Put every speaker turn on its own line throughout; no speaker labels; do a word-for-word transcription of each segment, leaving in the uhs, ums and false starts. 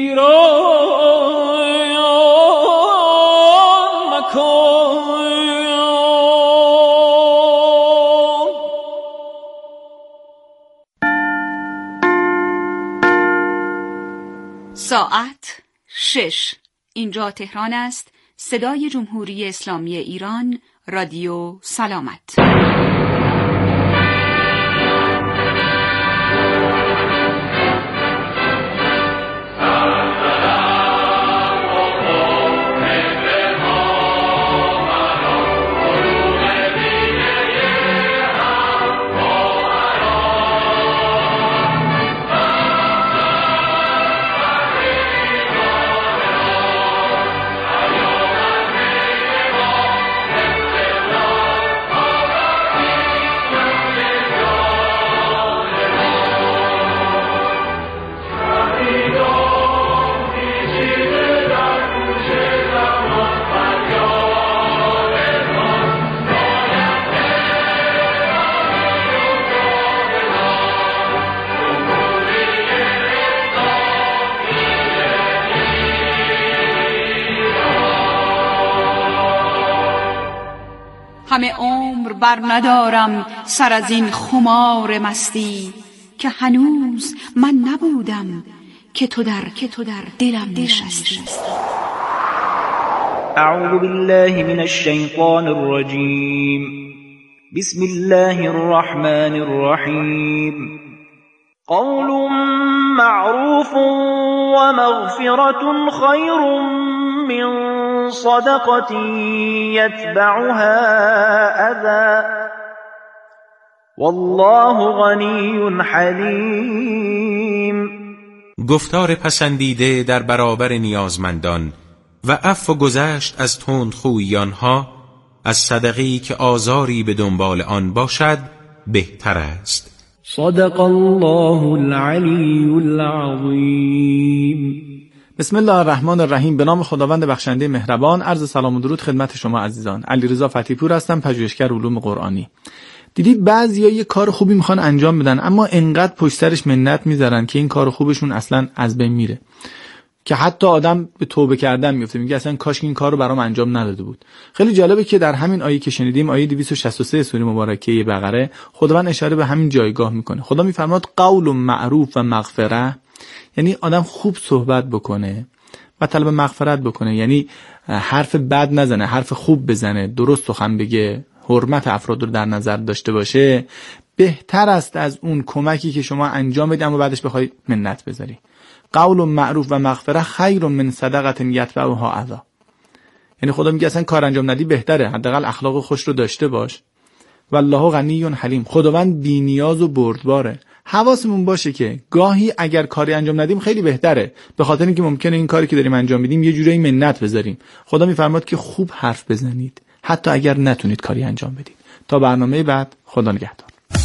ویران مکن.
ساعت شش. اینجا تهران است. صدای جمهوری اسلامی ایران، رادیو سلامت. همه عمر بر ندارم سر از این خمار مستی، که هنوز من نبودم که تو در که تو در دلم نشستی.
اعوذ بالله من الشیطان الرجیم. بسم الله الرحمن الرحیم. قول معروف و مغفرة خیر من صدقة يتبعها أذى والله غنی حلیم.
گفتار پسندیده در برابر نیازمندان و عفو و گذشت از تندخویی آنها از صدقه‌ای که آزاری به دنبال آن باشد بهتر است.
صدق الله العلی العظیم.
بسم الله الرحمن الرحیم. به نام خداوند بخشنده مهربان. عرض سلام و درود خدمت شما عزیزان. علیرضا فتی‌پور هستم، پژوهشگر علوم قرآنی. دیدید بعضیا یه کار خوبی میخوان انجام بدن اما انقدر پشت سرش منت میذارن که این کار خوبشون اصلا از بین میره، که حتی آدم به توبه کردن میفته، میگه اصلا کاش این کارو برام انجام نداده بود. خیلی جالبه که در همین آیه که شنیدیم، آیه دویست و شصت و سه سوره مبارکه بقره، خداوند اشاره به همین جایگاه میکنه. خدا میفرماد قول معروف و مغفره، یعنی آدم خوب صحبت بکنه و طلب مغفرت بکنه، یعنی حرف بد نزنه، حرف خوب بزنه، درست سخن بگه، حرمت افراد رو در نظر داشته باشه، بهتر است از اون کمکی که شما انجام بدید اما بعدش بخوای منت بذاری. قول معروف و مغفره خیر من صدقه یتبعها اذی. یعنی خدا میگه اصلا کار انجام ندی بهتره، حداقل اخلاق خوش رو داشته باش. والله غنی حلیم. خداوند بی‌نیاز و بردباره. حواسمون باشه که گاهی اگر کاری انجام ندیم خیلی بهتره، به خاطر اینکه ممکنه این کاری که داریم انجام میدیم یه جوری منت بذاریم. خدا میفرماد که خوب حرف بزنید حتی اگر نتونید کاری انجام بدید. تا برنامه بعد، خدا نگهدار.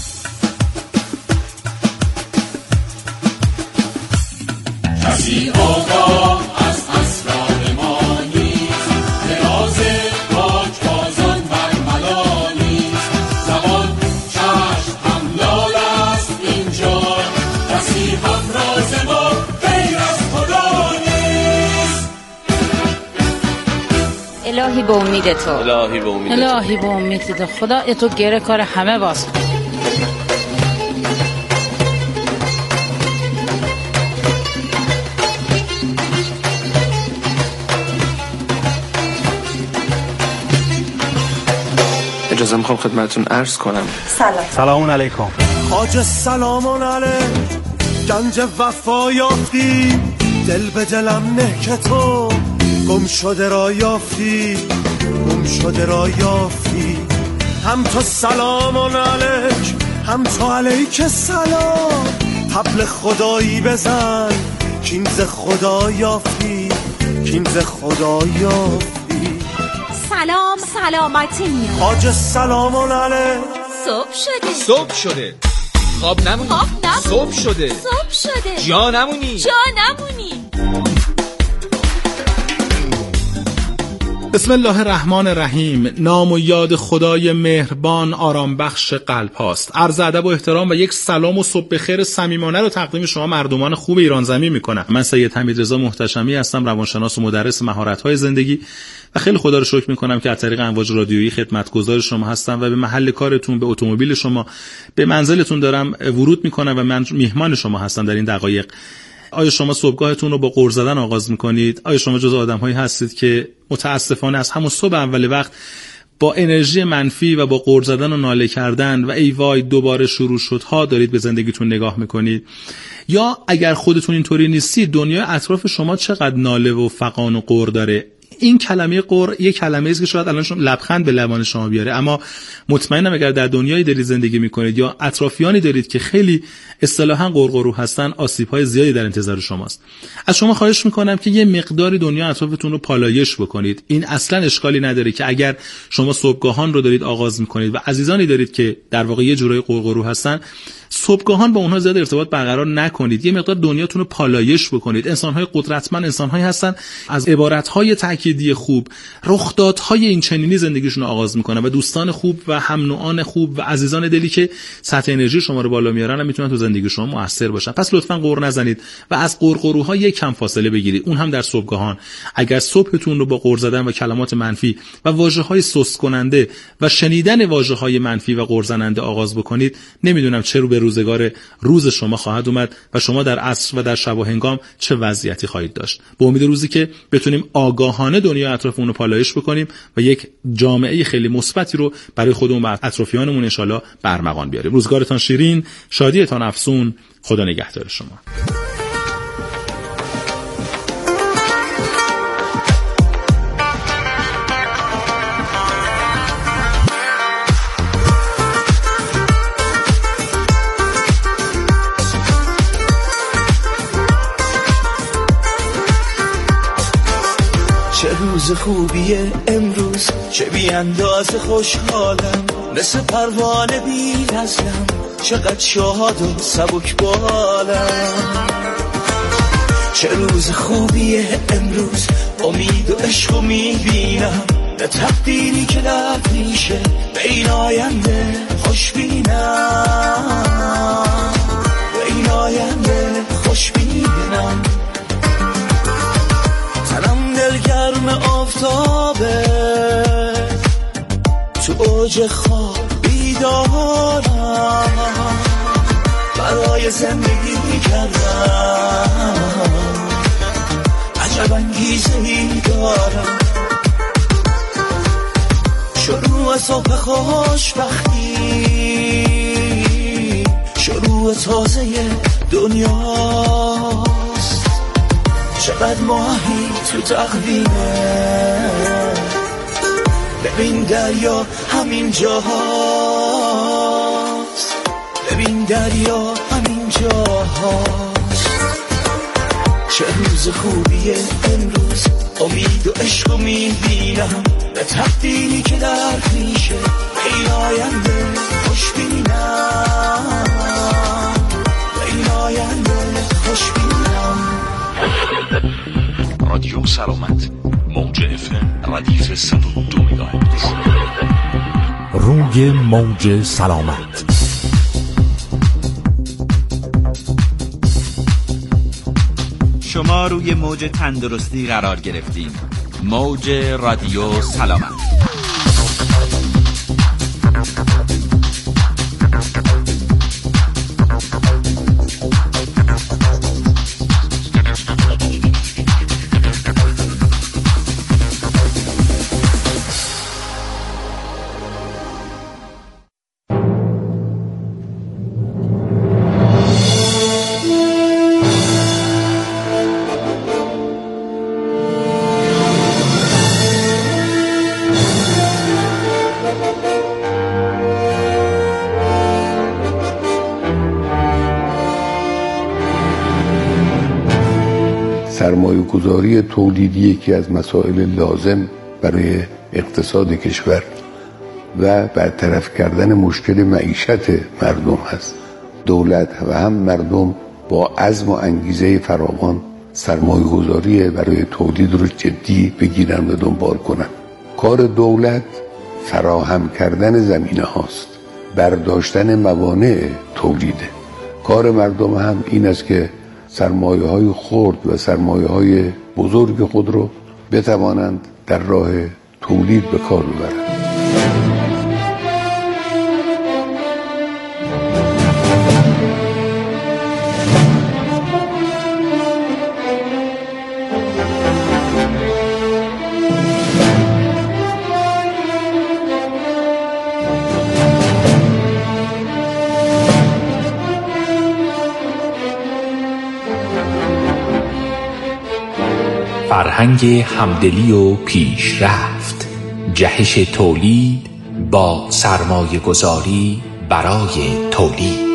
کسی آگاه از اسرار ما نیست، دراز پاکبازان بر ملا نیست. زبان چشم هم لال است اینجا، کسی هم راز ما غیر از خدا نیست.
الهی به امید تو،
الهی به امید تو،
الهی به امید تو. خدا تو گره کار همه باز.
اجازه میخوام خدمتتون عرض کنم.
سلام
سلام علیکم.
خواجه سلامون علیک، گنج وفا یافتی، دل به دلم نه که تو گم شده را یافتی، گم شده را یافتی. هم تو سلامون علیک، هم تو علیک سلام. طبل خدایی بزن، کینز خدا یافتی، کینز خدا یافتی.
سلام سلامتی میاد.
خواجه سلامون علیک.
صبح شده،
صبح شده، خواب نمونی،
خواب نمونی،
صبح شده،
صبح شده،
جا نمونی،
جا نمونی.
بسم الله الرحمن الرحیم. نام و یاد خدای مهربان آرام بخش قلب هاست. عرض ادب و احترام و یک سلام و صبح بخیر صمیمانه رو تقدیم شما مردمان خوب ایران زمین میکنم. من سید حمیدرضا محتشمی هستم، روانشناس و مدرس مهارت‌های زندگی و خیلی خدا رو شکر میکنم که از طریق امواج رادیویی خدمتگزار شما هستم و به محل کارتون، به اتومبیل شما، به منزلتون دارم ورود میکنم و من میهمان شما هستم در این دقایق. آیا شما صبحگاهتون رو با غر زدن آغاز میکنید؟ آیا شما جز آدم‌هایی هستید که متاسفانه از همون صبح اول وقت با انرژی منفی و با غر زدن و ناله کردن و ای وای دوباره شروع شد ها دارید به زندگیتون نگاه میکنید؟ یا اگر خودتون اینطوری نیستید، دنیای اطراف شما چقدر ناله و فغان و غر داره؟ این کلمه قر یک کلمه است که شاید الان شما لبخند به لبان شما بیاره، اما مطمئنم اگر در دنیایی دارید زندگی میکنید یا اطرافیانی دارید که خیلی اصطلاحاً قرقرو هستن، آسیب‌های زیادی در انتظار شماست. از شما خواهش میکنم که یه مقداری دنیا اطرافتون رو پالایش بکنید. این اصلاً اشکالی نداره که اگر شما صبحگاهان رو دارید آغاز میکنید و عزیزانی دارید که در واقع یه جورای قرقرو هستن، صبحگاهان با اونها زیاد ارتباط برقرار نکنید. یه مقدار دنیاتون رو پالایش بکنید. انسان‌های قدرتمند انسان‌هایی هستن از عبارت‌های تأکیدی خوب، رخدادهای این چنینی زندگیشون رو آغاز میکنن و دوستان خوب و هم نوعان خوب و عزیزان دلی که سطح انرژی شما رو بالا میارن هم میتونن تو زندگی شما مؤثر باشن. پس لطفاً غر نزنید و از قرقروها یک کم فاصله بگیرید، اون هم در صبحگاهان. اگر صبحتون رو با غر زدن و کلمات منفی و واژه‌های سست کننده و شنیدن واژه‌های منفی و غر زننده آغاز بکنید، نمیدونم چه رو به روزگار روز شما خواهد اومد و شما در عصر و در شب و هنگام چه وضعیتی خواهید داشت. با امید روزی که بتونیم آگاهانه دنیا اطرافمون رو پالایش بکنیم و یک جامعه خیلی مثبتی رو برای خودمون و اطرافیانمون ان شاءالله برمغان بیاریم. روزگارتان شیرین، شادیتان افزون. خدا نگهدار شما.
چه روز خوبیه امروز، چه بی اندازه خوشحالم، مثل پروانه بی نزلم، چقدر شاد و سبک بالم. چه روز خوبیه امروز، امید و عشق و میبینم، نه تقدیری که درد میشه، به این آینده خوش بینم، به این آینده خوش بینم. دلگرم آفتابه، تو اوج خواب بیدارم، برای زندگی کردم عجب انگیزه‌ای دارم. شروع صبح خوشبختی، شروع تازه دنیاست، چقدر ماهی تو تقویمه، ببین دریا همین جاهاست، ببین دریا همین جاهاست. چه روز خوبیه امروز، امید و عشق و میبینم، به تقدیری که در پیشه، به این آینده خوش بینم، به این آینده خوش بینم.
رادیو سلامت، موج اف ام ردیف صد و دو مگاهرتز.
روی موج سلامت.
شما روی موج تندرستی قرار گرفتیم. موج رادیو سلامت.
سرمایه‌گذاری تولیدی یکی از مسائل لازم برای اقتصاد کشور و برطرف کردن مشکل معیشت مردم هست. دولت و هم مردم با عزم و انگیزه فراوان سرمایه‌گذاری برای تولید رو جدی بگیرن و دنبال کنن. کار دولت فراهم کردن زمینه هاست، برداشتن موانع تولیده. کار مردم هم این است که سرمایه های خرد و سرمایه های بزرگ خود رو بتوانند در راه تولید به کار ببرند.
فرهنگ همدلی و پیشرفت، جهش تولید با سرمایه گذاری برای تولید.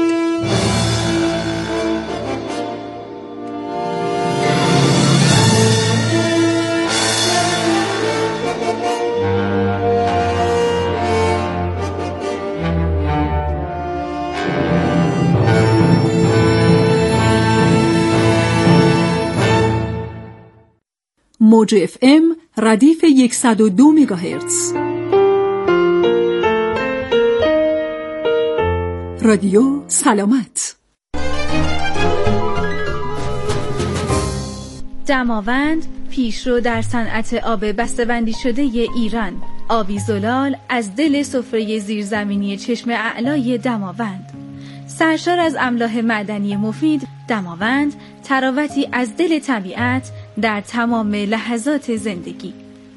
موج اف ام ردیف صد و دو مگاهرتز. رادیو سلامت.
دماوند پیشرو در صنعت آب بسته‌بندی شده ایران. آبی زلال از دل سفره زیرزمینی چشم اعلای دماوند. سرشار از املاح معدنی مفید، دماوند تراوتی از دل طبیعت در تمام لحظات زندگی.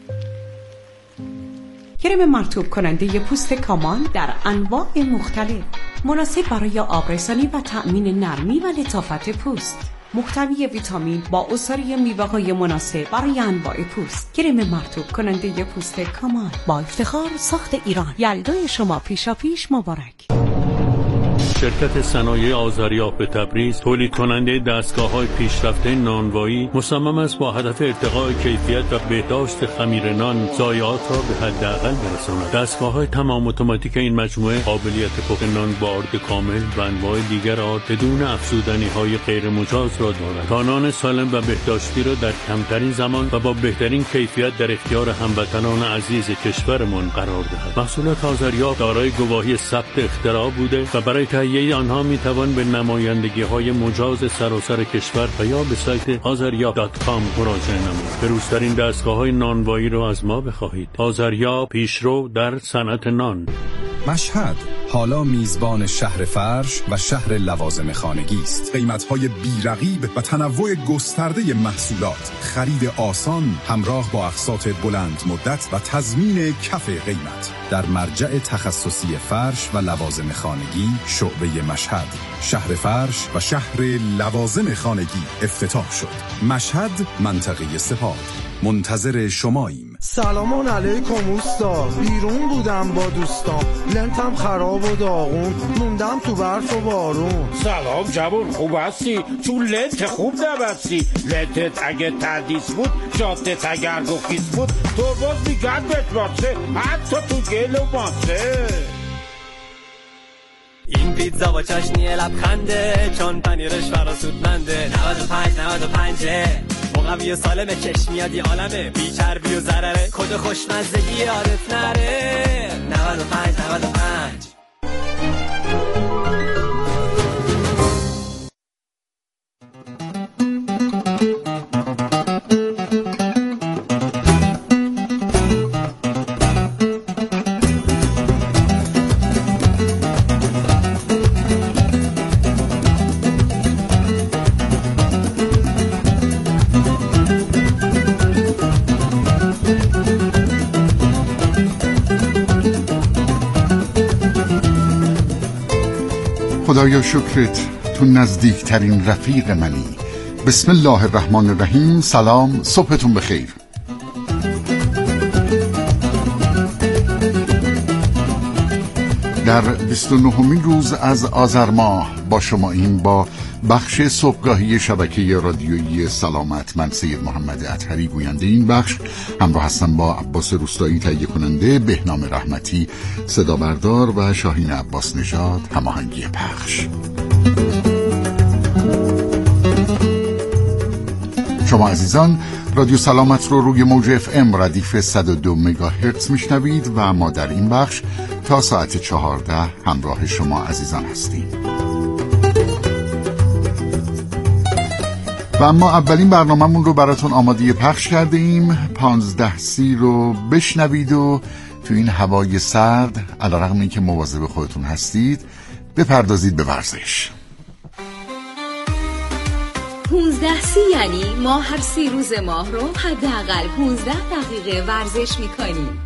کرم مرطوب کننده پوست کامان در انواع مختلف، مناسب برای آبرسانی و تأمین نرمی و لطافت پوست. محتوی ویتامین با عصاره میوه‌های مناسب برای انواع پوست. کرم مرطوب کننده پوست کامان با افتخار ساخت ایران. یلدای شما پیشا پیش مبارک.
شرکت صنایع آذریاب تبریز تولید کننده دستگاه‌های پیشرفته نانوایی مصمم است با هدف ارتقاء کیفیت و بهداشت خمیر نان ضایعات را به حداقل برساند. دستگاه‌های تمام اتوماتیک این مجموعه قابلیت پخت نان با آرد کامل و انواع دیگر آرد بدون افزودنی‌های غیر مجاز را دارد تا نان سالم و بهداشتی را در کمترین زمان و با بهترین کیفیت در اختیار هموطنان عزیز کشورمان قرار دهد. محصولات آذریاب دارای گواهی ثبت اختراع بوده و برای تهیه آنها می توان به نمایندگی های مجاز سراسر کشور و یا به سایت آذریاب دات کام مراجعه نمایید. بروزترین دستگاه های نانوایی را از ما بخواهید. آذریاب، پیشرو در صنعت نان.
مشهد حالا میزبان شهر فرش و شهر لوازم خانگی است. قیمت‌های بی‌رقیب و تنوع گسترده محصولات، خرید آسان همراه با اقساط بلند مدت و تضمین کف قیمت. در مرجع تخصصی فرش و لوازم خانگی شعبه مشهد، شهر فرش و شهر لوازم خانگی افتتاح شد. مشهد، منطقه سپاه. منتظر شماییم.
سلام علیکم اوستا، بیرون بودم با دوستام، لنتم خراب و داغون، موندم تو برف و بارون.
سلام جوون، خوب هستی؟ چون لنت خوب نبستی. لنتت اگه تردیس بود، جادت اگر گفیز بود، ترباز میگن بهت باسه، حتی تو گل و ماسه.
این پیتزا با چاشنی لبخنده، چون پنیرش فراسودمنده. نود و پنج نود و پنجه مقوی و سالمه، چشم میاد یه عالمه، بی چربی و ضرره، کد خوشمزگی یادت نره. نود و پنج نود و پنج.
خدایا شکرت، تو نزدیکترین رفیق منی. بسم الله الرحمن الرحیم. سلام، صبحتون بخیر. در بیست و نهمین روز از آذر ماه با شما این با بخش صبحگاهی شبکه رادیویی سلامت. من سید محمد اطهری گوینده این بخش، همراه هستم با عباس روستایی تهیه کننده، بهنام رحمتی صدا بردار و شاهین عباس نژاد هماهنگی پخش. شما عزیزان رادیو سلامت رو روی موج اف ام ردیف صد و دو مگاهرتز میشنوید و ما در این بخش تا ساعت چهارده همراه شما عزیزان هستیم. و اما اولین برنامه‌مون رو براتون آماده پخش کرده ایم. پانزده سی رو بشنوید و تو این هوای سرد علیرغم اینکه مواظب خودتون هستید بپردازید به ورزش.
پونزده سی یعنی ما هر سی روز ماه رو حداقل پونزده دقیقه ورزش میکنیم.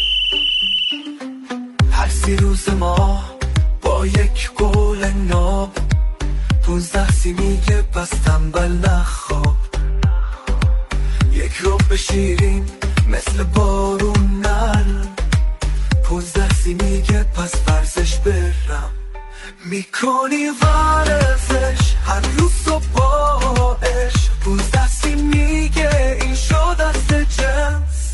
هر سی روز ماه با یک گل ناب، پونزده سی میگه پس تنبل نخواب، یک رو بشیرین مثل بارون نرم، پونزده سی میگه پس ورزش برم، میکنی ورزش هر روز صبحش، پونزده سی میگه این شد دست جنس.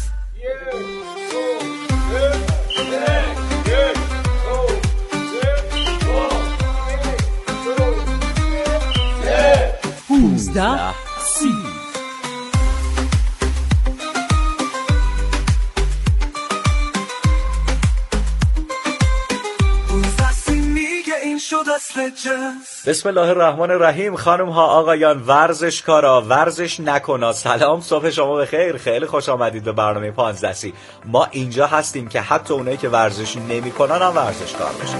پونزده سی
بسم الله الرحمن الرحیم. خانم ها آقایان، ورزشکارا، ورزش نکنا، سلام، صبح شما بخیر. خیلی خوش آمدید به برنامه پانزده سی. ما اینجا هستیم که حتی اونایی که ورزش نمی کنن هم ورزشکار بشن.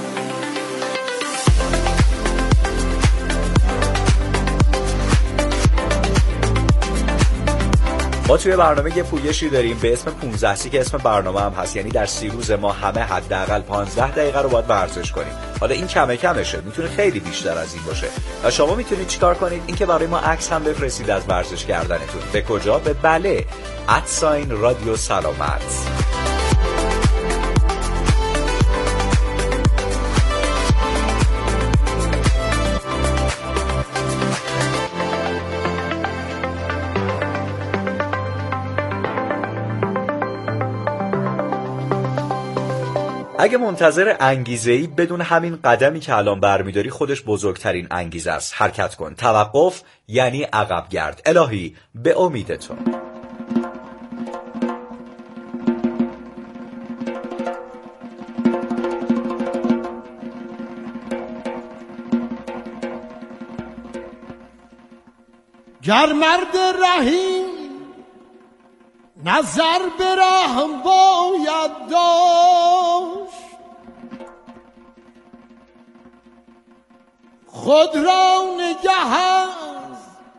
ما توی برنامه یه پویشی داریم به اسم پانزده سی که اسم برنامه هم هست، یعنی در سی روز ما همه حداقل پانزده دقیقه رو باید ورزش کنیم. حالا این کمه کمشه، میتونه خیلی بیشتر از این باشه. و شما میتونید چیکار کنید؟ اینکه برای ما عکس هم بفرستید از ورزش کردنتون. به کجا؟ به بله ادساین رادیو سلامت. اگه منتظر انگیزه‌ای بدون همین قدمی که الان برمی‌داری خودش بزرگترین انگیزه است. حرکت کن. توقف یعنی عقب گرد. الهی به امید تو.
گر مرد رحیم نظر به رحم باید داشت، خود را نگه از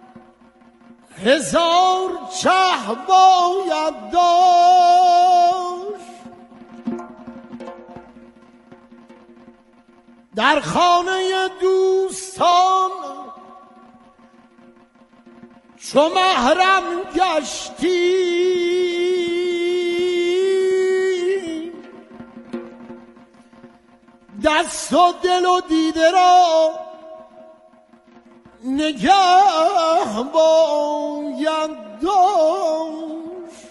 هزار چه باید داشت، در خانه دوستان چو محرم گشتی، دست و دل و دیده را نگه باید داشت.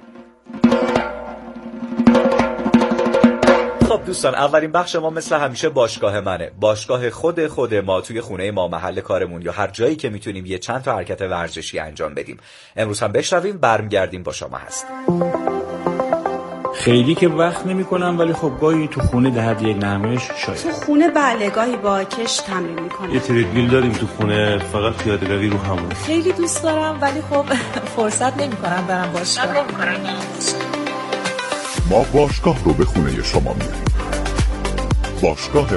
خب دوستان، اولین بخش ما مثل همیشه باشگاه منه. باشگاه خود خود ما توی خونه ما، محل کارمون یا هر جایی که میتونیم یه چند تا حرکت ورزشی انجام بدیم. امروز هم بشنویم، برمیگردیم با شما هست.
خیلی که وقت نمی کنم، ولی خب گاهی تو خونه در حد یک نرمش شاید.
تو خونه بله، گاهی با کش تمرین میکنم.
یه تریدمیل داریم تو خونه، فقط پیاده روی رو همون.
خیلی دوست دارم ولی خب فرصت نمی کنم برم باشگاه.
ما باشگاه رو به خونه شما میاریم. باشگاه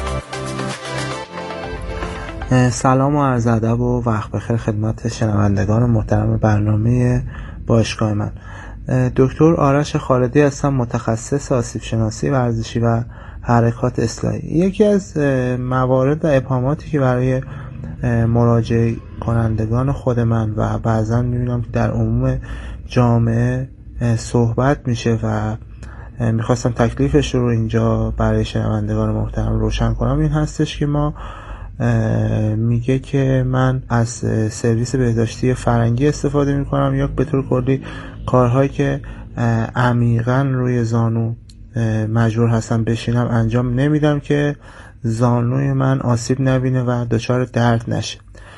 من.
سلام و عرض ادب و وقت بخیر خدمت شنوندگان محترم برنامه باشگاه من. دکتر آرش خالدی هستم، متخصص آسیب شناسی ورزشی و حرکات اصلاحی. یکی از موارد و ابهاماتی که برای مراجعه کنندگان خود من و بعضا میبینم که در عموم جامعه صحبت میشه و میخواستم تکلیفش رو اینجا برای شنوندگان محترم روشن کنم، این هستش که ما میگه که من از سرویس بهداشتی فرنگی استفاده میکنم یا به طور کلی کارهایی که عمیقاً روی زانو مجبور هستم بشینم انجام نمیدم که زانوی من آسیب نبینه و دچار درد نشه.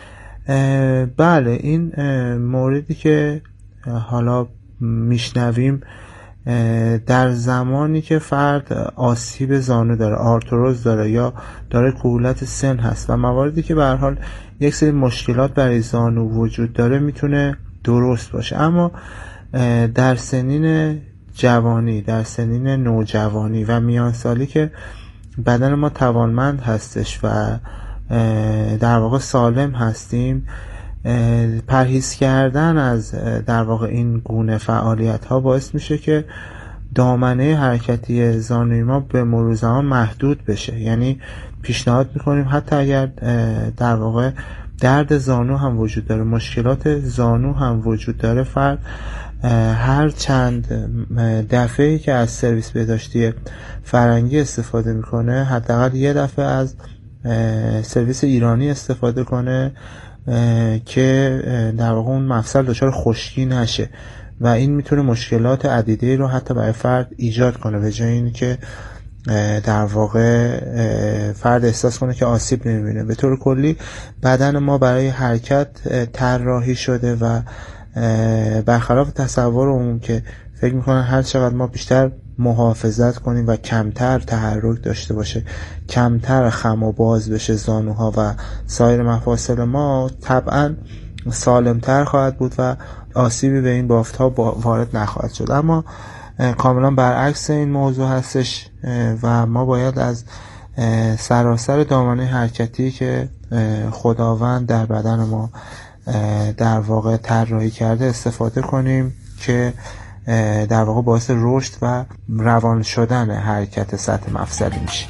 بله این موردی که حالا میشنویم در زمانی که فرد آسیب زانو داره، آرتروز داره یا داره کهولت سن هست و مواردی که به هر حال یک سری مشکلات برای زانو وجود داره میتونه درست باشه. اما در سنین جوانی، در سنین نوجوانی و میانسالی که بدن ما توانمند هستش و در واقع سالم هستیم، پرهیز کردن از در واقع این گونه فعالیت ها باعث میشه که دامنه حرکتی زانوی ما به مرور زمان محدود بشه. یعنی پیشنهاد میکنیم حتی اگر در واقع درد زانو هم وجود داره، مشکلات زانو هم وجود داره، فرد هر چند دفعه‌ای که از سرویس بهداشتی فرنگی استفاده میکنه حداقل یه دفعه از سرویس ایرانی استفاده کنه که در واقع اون مفصل دچار خشکی نشه و این میتونه مشکلات عدیده رو حتی برای فرد ایجاد کنه، به جای اینی که در واقع فرد احساس کنه که آسیب نمیبینه. به طور کلی بدن ما برای حرکت طراحی شده و برخلاف تصور عموم که فکر میکنن هر چقدر ما بیشتر محافظت کنیم و کمتر تحرک داشته باشه، کمتر خم و باز بشه زانوها و سایر مفاصل ما، طبعا سالمتر خواهد بود و آسیبی به این بافت ها وارد نخواهد شد. اما کاملا برعکس این موضوع هستش و ما باید از سراسر دامنه حرکتی که خداوند در بدن ما در واقع طراحی کرده استفاده کنیم که در واقع باعث رشد و روان شدن حرکت سطح مفصلی میشه.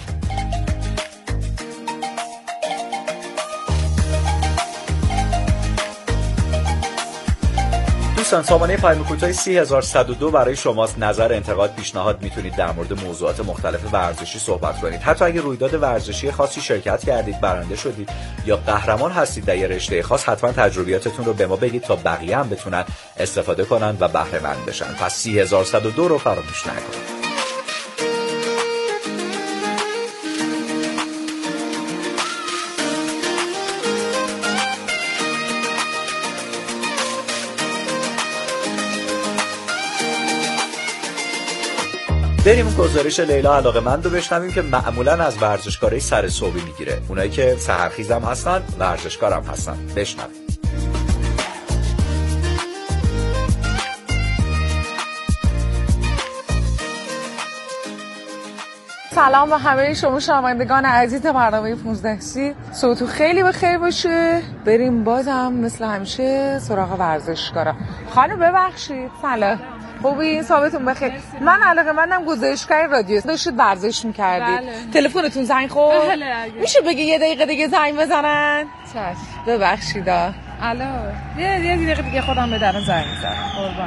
دوستان سامانه پیام کوتاه سه هزار و صد و دو برای شماست. نظر، انتقاد، پیشنهاد میتونید در مورد موضوعات مختلف ورزشی صحبت کنید. حتی اگه رویداد ورزشی خاصی شرکت کردید، برنده شدید یا قهرمان هستید در یه رشته خاص، حتما تجربیاتتون رو به ما بگید تا بقیه هم بتونن استفاده کنن و بهره مند بشن. پس سه هزار و صد و دو رو فراموش نکنید. بریم اون گزارش لیلا علاقه‌مند رو بشنویم که معمولا از ورزشکارای سر صبحی میگیره. اونایی که سحرخیز هم هستن، ورزشکار هم هستن. بشنویم.
سلام به همه شما شنوندگان عزیز برنامه پانزده سی. صوتو خیلی بخیر باشه. بریم بازم مثل همیشه سراغ ورزشکارا. خانم ببخشید. سلام. خوبی؟ صحبتون بخیر. من علاقه‌مندم گزارشگر رادیو. داشتید ورزش می‌کردید. بله. تلفنتون زنگ خورد؟ بله. میشه بگی یه دقیقه دیگه زنگ بزنن؟ چشم. ببخشید. الو. یه یه دقیقه دیگه خودم به درون زنگ می‌زنم. قربان.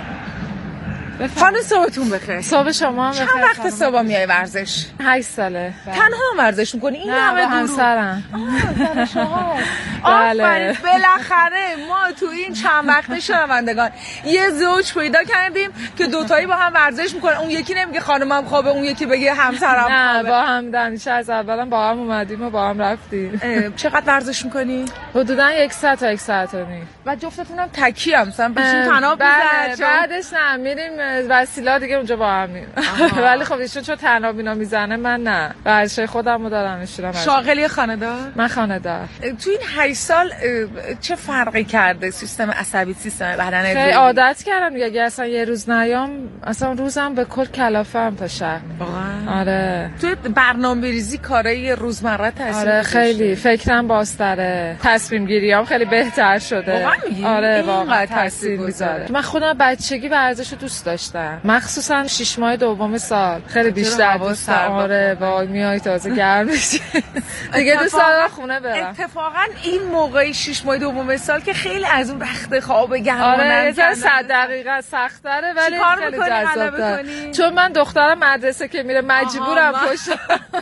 خانم صبحتون بخیر.
صبح شما بخیر.
چند وقت صبح میای ورزش؟
هشت ساله.
تنها ورزش می‌کنی؟ این همه
با همسرم.
آه، شما. آفرین، بالاخره ما تو این چند وقت شنوندگان یه زوج پیدا کردیم که دوتایی با هم ورزش می‌کنن. اون یکی نمیگه خانمم خوابه، اون یکی بگه همسرم خوابه.
نه، با هم دانش از اولم با هم اومدیم و با هم رفتیم.
چقدر ورزش می‌کنی؟
حدوداً یک ساعت تا یک ساعت و نیم.
و جفتتونم تکی هم مثلا بشین تناب
بزنید. بعدش نه میریم وسیله دیگه اونجا با هم میریم. ولی خب ایشون چون تناب اینا میزنه من نه. ورزش خودمو دارم میشورم.
شاغلی خانه‌دار؟
من خانه‌دار.
تو این هشت سال چه فرقی کرده سیستم عصبی، سیستم بدن؟
خیلی عادت کردم دیگه. اگه اصلا یه روز نیام اصلا روزم به کل کلافم تا شهر. واقعا؟ آره.
تو برنامه‌ریزی کارای روزمره تاثیر
آره خیلی فکرم بازتره. تصمیم گیریام خیلی بهتر شده. آره واقعا تاثیر میذاره. من خودم بچگی ورزش رو دوست داشتم، مخصوصا شش ماه دوم سال خیلی بیشتر دوست داشتم. آره وای میای تازه گرم میشه دیگه دوست دارم خونه برم.
اتفاقا این موقع شش ماه دوم سال که خیلی از اون رخت خواب گرمانه.
آره یه صد دقیقه سخت‌تره ولی خیلی جذاب‌تره. چون من دخترم مدرسه که میره مجبورم پشت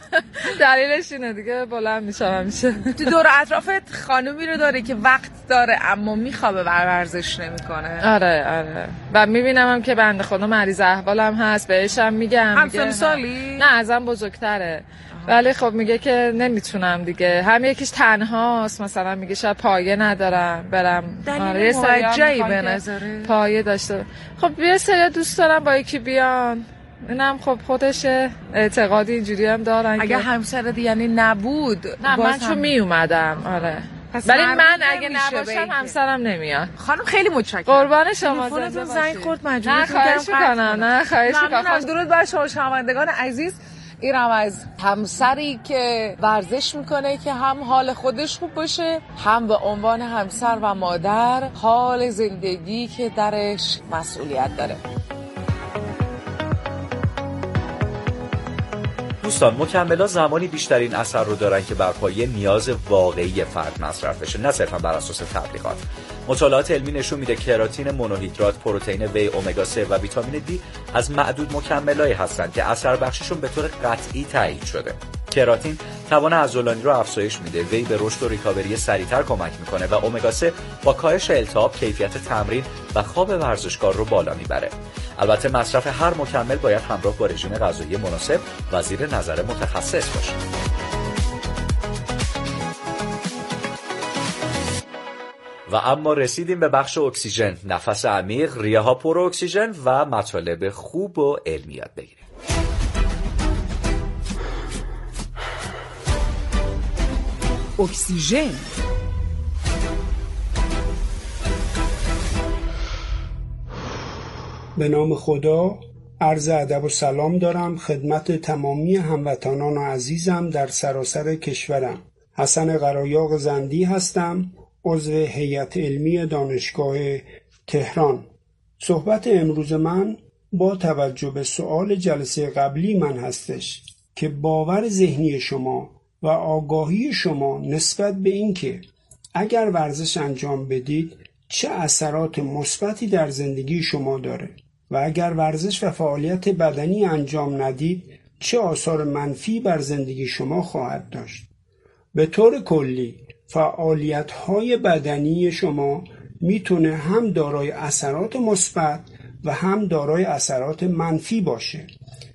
دلیلش اینه دیگه بلند میشم همیشه.
تو دور اطرافت خانومی رو داره که وقت داره اما میخوابه و ورزش نمیکنه؟
آره آره. و میبینم هم که بنده خدا مریض احوالم هست، بهشم میگم.
همسن سالی؟
نه ازم بزرگتره. ولی خب میگه که نمیتونم دیگه، هم یکیش تنهاست، مثلا میگه شاید پایه ندارم برم.
دلیل موجهی به نظره
پایه داشته. خب یه سری دوست دارم با یکی بیان، اینم خب خودش اعتقادی اینجوری هم دارن.
اگه همسرت یعنی نبود،
نه من چون می اومدم. آره ولی من اگه نباشم همسرم نمیاد.
خانم خیلی متشکرم.
قربان شما.
تلفنتون زنگ خورد مجبور
نه خواهش میکنم. نه خواهش میکنم.
درود بر شما شنوندگان عزیز. اینم از همسری که ورزش میکنه که هم حال خودش خوب باشه، هم به عنوان همسر و مادر حال زندگی که درش مسئولیت داره.
دوستان مکمل‌ها زمانی بیشترین اثر رو دارن که بر پایه نیاز واقعی فرد مصرف بشه، نه صرفا بر اساس تبلیغات. مطالعات علمی نشون میده کراتین، مونوهیدرات، پروتئین وی، امگا سه و ویتامین دی از معدود مکملایی هستند که اثر بخششون به طور قطعی تایید شده. کراتین توان عضلانی رو افزایش میده، وی به رشد و ریکاوری سریعتر کمک میکنه و امگا سه با کاهش التهاب کیفیت تمرین و خواب ورزشکار رو بالا میبره. البته مصرف هر مکمل باید همراه با رژیم غذایی مناسب و زیر نظر متخصص باشه. و اما رسیدیم به بخش اکسیژن، نفس عمیق، ریه ها پر اکسیژن و مطالب خوب و علمی یاد بگیریم.
اکسیژن.
به نام خدا، عرض ادب و سلام دارم خدمت تمامی هموطنان عزیزم در سراسر کشورم. حسن قرایاق زندی هستم، عضو هیئت علمی دانشگاه تهران. صحبت امروز من با توجه به سؤال جلسه قبلی من هستش که باور ذهنی شما و آگاهی شما نسبت به این که اگر ورزش انجام بدید چه اثرات مثبتی در زندگی شما داره و اگر ورزش و فعالیت بدنی انجام ندید چه آثار منفی بر زندگی شما خواهد داشت. به طور کلی فعالیت‌های بدنی شما میتونه هم دارای اثرات مثبت و هم دارای اثرات منفی باشه،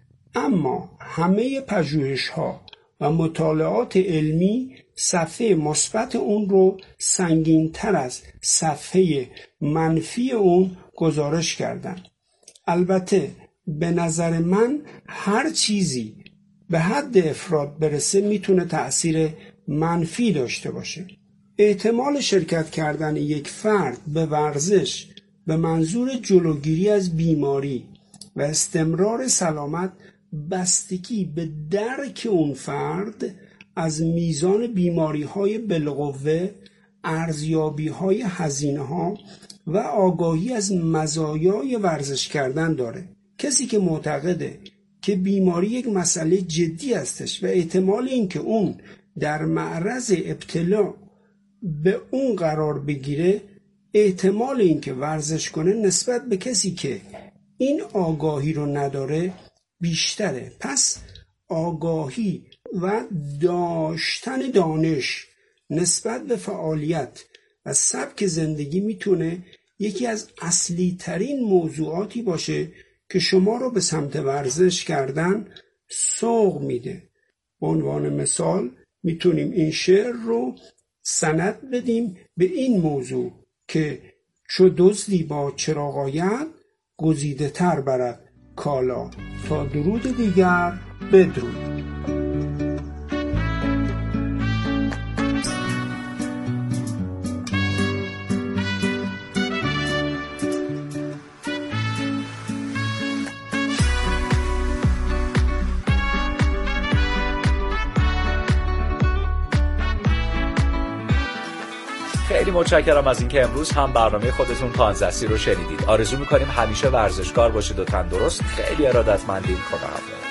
اما همه پژوهش‌ها و مطالعات علمی صفحه مثبت اون رو سنگین‌تر از صفحه منفی اون گزارش کردن. البته به نظر من هر چیزی به حد افراد برسه میتونه تأثیر منفی داشته باشه. احتمال شرکت کردن یک فرد به ورزش به منظور جلوگیری از بیماری و استمرار سلامت بستگی به درک اون فرد از میزان بیماری‌های بالقوه، ارزیابی‌های هزینه‌ها و آگاهی از مزایای ورزش کردن داره. کسی که معتقده که بیماری یک مسئله جدی هستش و احتمال اینکه اون در معرض ابتلا به اون قرار بگیره، احتمال اینکه ورزش کنه نسبت به کسی که این آگاهی رو نداره بیشتره. پس آگاهی و داشتن دانش نسبت به فعالیت و سبک زندگی میتونه یکی از اصلی ترین موضوعاتی باشه که شما رو به سمت ورزش کردن سوق میده. به عنوان مثال میتونیم این شعر رو سند بدیم به این موضوع که چو دزدی با چراغ آید گزیده تر برد کالا. تا درود دیگر بدرود.
خیلی متشکرم از اینکه امروز هم برنامه خودتون پانزده رو شنیدید. آرزو میکنیم همیشه ورزشکار باشید و تندرست. خیلی ارادتمندیم. خداحافظ.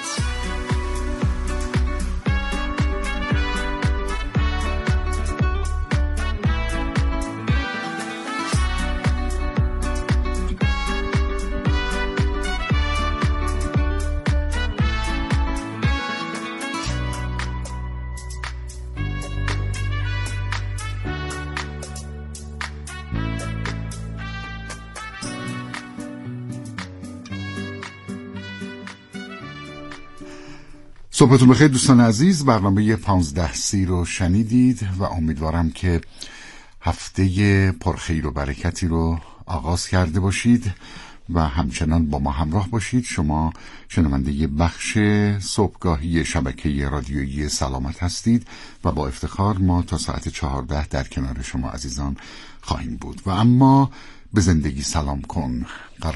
صبحتون بخیر دوستان عزیز. برنامه پانزده سی رو شنیدید و امیدوارم که هفته پرخیر و برکتی رو آغاز کرده باشید و همچنان با ما همراه باشید. شما شنونده بخش صبحگاهی شبکه رادیویی سلامت هستید و با افتخار ما تا ساعت چهارده در کنار شما عزیزان خواهیم بود. و اما به زندگی سلام کن قرار